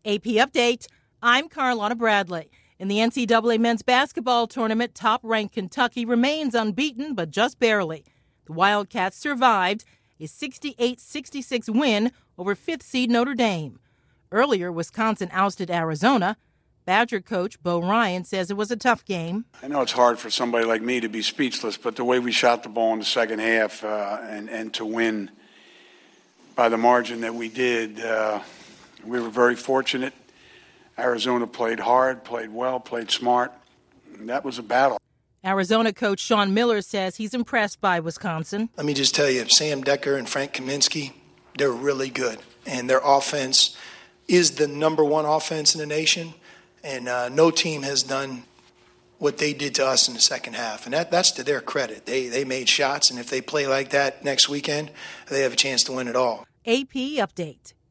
AP Update, I'm Carlotta Bradley. In the NCAA men's basketball tournament, top-ranked Kentucky remains unbeaten, but just barely. The Wildcats survived a 68-66 win over 5th seed Notre Dame. Earlier, Wisconsin ousted Arizona. Badger coach Bo Ryan says it was a tough game. I know it's hard for somebody like me to be speechless, but the way we shot the ball in the second half and to win by the margin that we did, we were very fortunate. Arizona played hard, played well, played smart. That was a battle. Arizona coach Sean Miller says he's impressed by Wisconsin. Let me just tell you, Sam Decker and Frank Kaminsky, they're really good. And their offense is the number one offense in the nation. And no team has done what they did to us in the second half. And that's to their credit. They made shots, and if they play like that next weekend, they have a chance to win it all. AP Update.